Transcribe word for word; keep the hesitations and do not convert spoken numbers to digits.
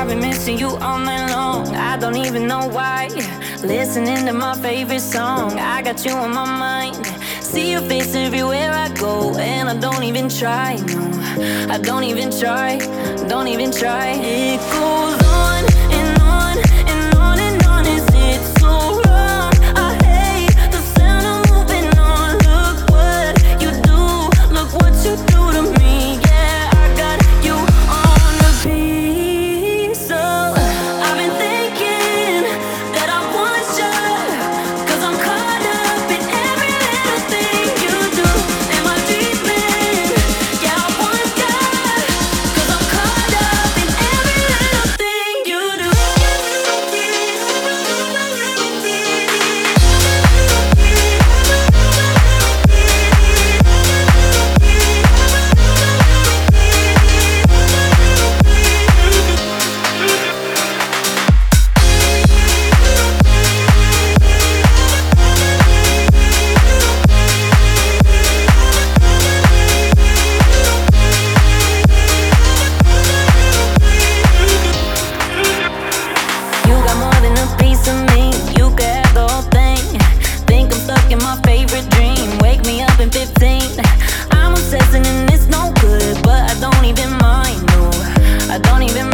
I've been missing you all night long. I don't even know why. Listening to my favorite song, I got you on my mind. See your face everywhere I go, and I don't even try, no. I don't even try, don't even try. It goes on and on and on and on. Is it so wrong? I hate the sound of moving on. Look what you do, look what you do to me. Yeah, I got you on repeat. So I've been thinking that I want you, 'cause I'm caught up in every little thing you do. Am I dreaming? Yeah, I want you, 'cause I'm caught up in every little thing you do. You got more than a piece of me, you could have the whole thing. Think I'm stuck in my favorite dream, wake me up in fifteen. I'm obsessing and it's no good, but I don't even mind, no. I don't even